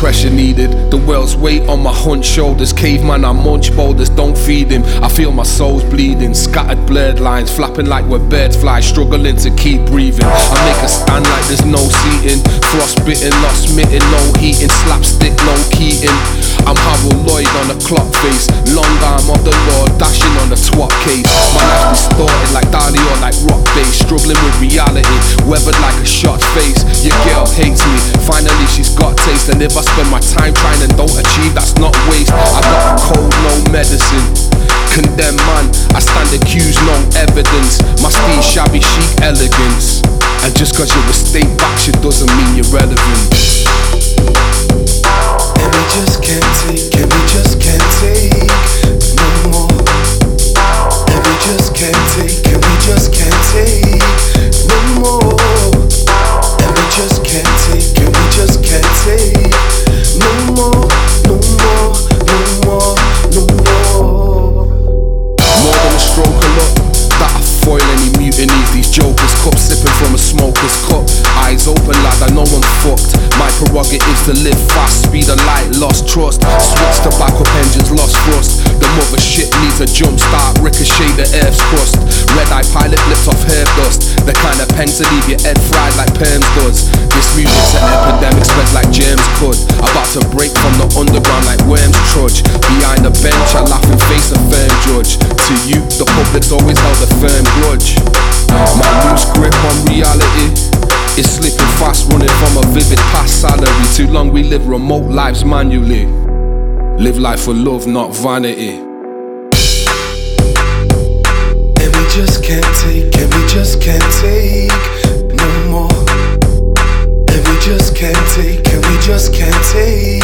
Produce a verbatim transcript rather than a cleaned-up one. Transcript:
pressure needed. The world's weight on my hunch shoulders. Caveman, I munch boulders, don't feed him. I feel my soul's bleeding. Scattered blurred lines, flapping like where birds fly, struggling to keep breathing. I make a stand like there's no seating. Frostbitten, not smitten, no heating. Slapstick, no Keating. I'm Harold Lloyd on a clock face. Long arm of the law, dashing on the twat case. My life's distorted like Dali or like rock bass. Struggling with reality, weathered like a shot face. Your girl hates me, finally she's got taste. And if I spend my time trying and don't achieve, that's not waste. I got a cold, no medicine. Condemn man, I stand accused, no evidence. My steed shabby chic elegance. And just cause you're a state back shit doesn't mean you're relevant. And we just can't take, and we just can't take no more. And we just can't take, and we just can't take no more. And we just can't take, and we just can't take no more, no more, no more, no more. More than a stroke of luck that I foil any mutinies. These jokers cup sipping from a smoker's cup. Eyes open lad, I know I'm fucked. My prerogatives to live fast, speed of light, lost trust. Switch to back up engines, lost thrust. The mother shit needs a jump start, ricochet the earth's crust. Red eye pilot lips off herb dust. The kind of pen to leave your head fried like perms does. This music's an epidemic, spreads like germs could. About to break from the underground like worms trudge. Behind the bench, I laugh and face a firm judge. To you, the public's always held a firm grudge. My loose grip on reality is slipping fast, running from a vivid past salary. Too long we live remote lives manually. Live life for love, not vanity. And we just can't take, and we just can't take no more. And we just can't take, and we just can't take